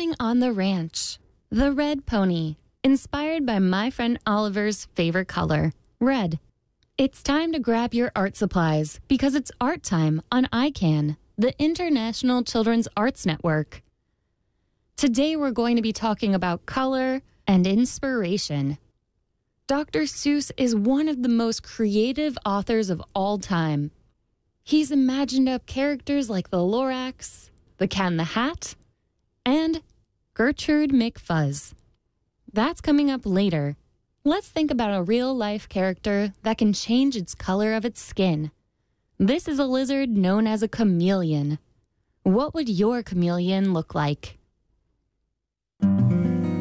Morning on the Ranch. The Red Pony, inspired by my friend Oliver's favorite color, red. It's time to grab your art supplies because it's art time on ICANN, the International Children's Arts Network. Today we're going to be talking about color and inspiration. Dr. Seuss is one of the most creative authors of all time. He's imagined up characters like the Lorax, the Cat in the Hat, and Gertrude McFuzz. That's coming up later. Let's think about a real-life character that can change its color of its skin. This is a lizard known as a chameleon. What would your chameleon look like?